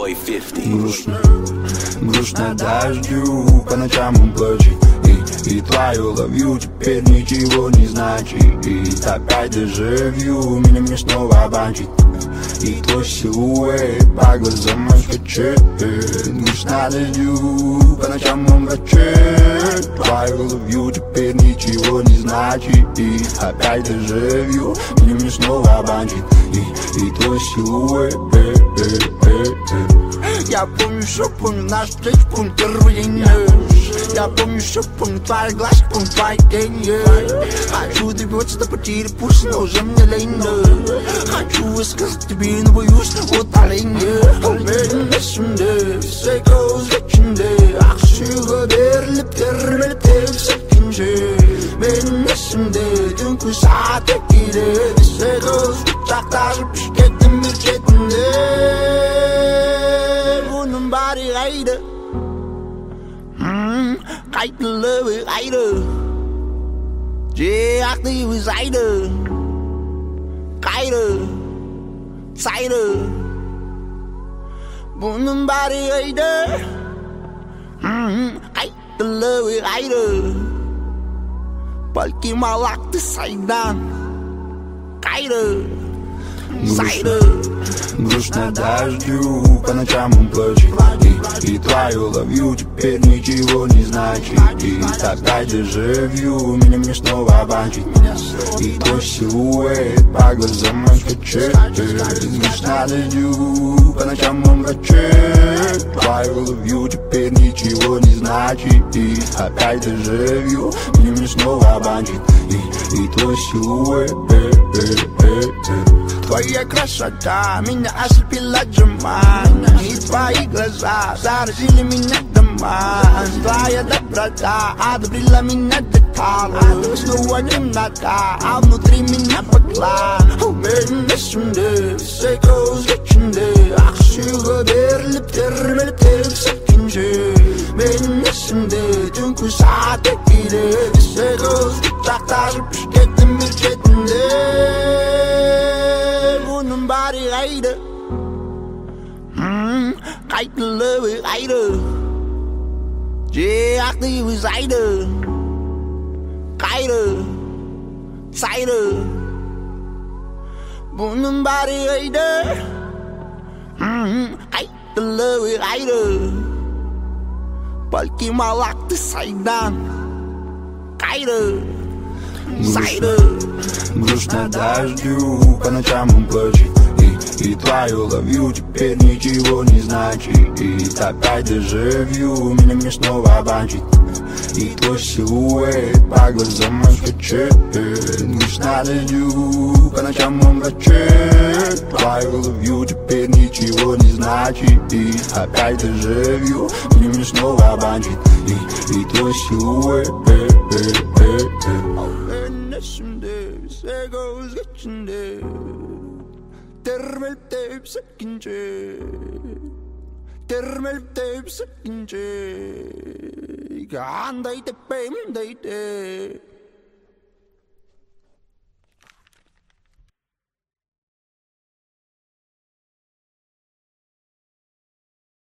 boy 50. Грустно дождю, по ночам он плачет. И твою ловью теперь ничего не значит. И опять дежавю, меня снова обманчит. И твой силуэт по глазам скачет. Грустно дождю, по ночам он плачет. Твою ловью теперь ничего не значит. И опять дежавю, меня снова обманчит. И твой силуэт. Я помню, что помню наш встречу, помню первый день. Я помню, что помню твои глаза, помню твои тени. Хочу добиться до потери пульса, но уже мне лень. Хочу высказать тебе, но боюсь утоления. Ölmedim все goes içinde. Aksiyonu verilip termelip sekince. Benim esimde dünkü saate gide. Все goes uçaklaşıp şirketin bir cetinde. Bunun bari kaydı. Kayıtlı ve kaydı. Aklı ve saydı. Kaydı. Saydı. Bunun bari kaydı. Kayıtlı ve kaydı. Belki malaktı saydan. Кайда, сайда. Грустно дождю, по ночам он плачет. И твою ловью теперь ничего не значит. И опять дежавю, меня снова обманчит. И твой силуэт по глазам скачет. Грустно дождю, по ночам он плачет. Твою ловью теперь ничего не значит. И опять дежавю, меня снова обманчит. И твой силуэт. Твоя красота меня ослепила джаман. И твои глаза заразили меня доман. Твоя доброта одобрила меня до талу. Снова темнота, а внутри меня поклан. Benim esimde все goes içinde. Aksiyonu verilip termelip sekince. Benim esimde dünkü saate gide. Все goes uçaklaşıp şirketin bir cetinde. Bunun bari kaydı. Kayıtlı ve kaydı. Aklı ve saydı. Kaydı. Saydı. Bunun bari kaydı. Kayıtlı ve kaydı. Belki malaktı saydan. Кайда, сайда. Грустно дождю, по ночам он плачет. И твою ловью теперь ничего не значит. И опять дежавю, меня снова обманчит. И твой силуэт по глазам скачет. Грустно дождю, по ночам он плачет. Твою ловью теперь ничего не значит. И опять дежавю, меня снова обманчит. И твой силуэт. Esimde все goes içinde. Termelip deyip sekince. Termelip deyip sekince. Gandaydı benim deydi.